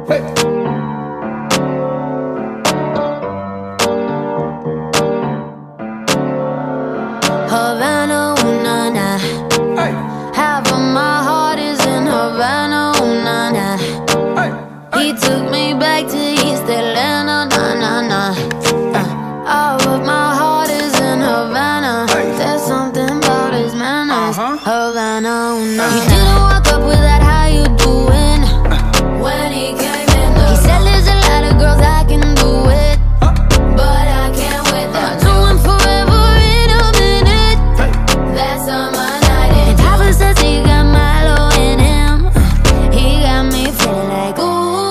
Havana, ooh, nah, nah. Half of my heart is in Havana, ooh, nah, nah. He took me back to East Atlanta, nah, nah, nah. All of my heart is in Havana. There's something about his manners. Havana, ooh, nah, nah. He didn't walk up with that, how you doing? When he came in the he said there's a lot of girls I can do it, but I can't wait. I'll do one forever in a minute. That's on my night. And Papa says he got Milo in him. He got me feeling like ooh.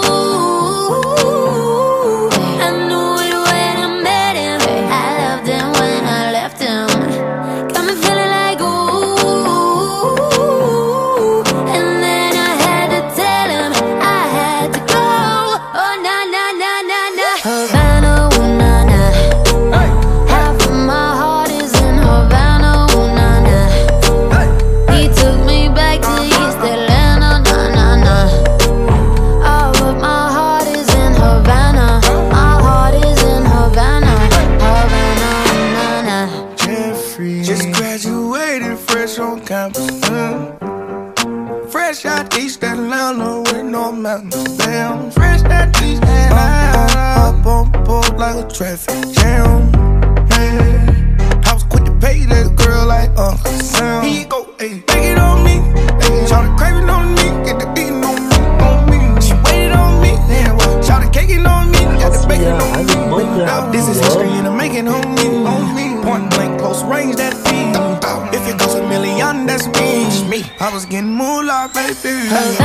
I knew it when I met him. I loved him when I left him. Got me feeling like ooh. And then I had to tell him I had to go. Oh nah nah nah nah nah. Havana, ooh nah nah. Half of my heart is in Havana, ooh nah nah. He took me back to East Atlanta, nah nah nah. All of my heart is in Havana. My heart is in Havana, Havana, nah nah. Jeffrey just graduated fresh on campus. Fresh out East Atlanta with no mountains. Damn, fresh out East Atlanta. Up on board like a traffic jam. Yeah. I was quick to pay that girl like Uncle Sam. Here you go, ayy, take it on me. Shout the craving on me, get the beating on me, on me. She waited on me, yeah, well, shout the caking on me, got the bacon on me. Now this is history and I'm making on me. Point blank, close range, that feed. If it goes a million, that's me. I was getting moolah, baby.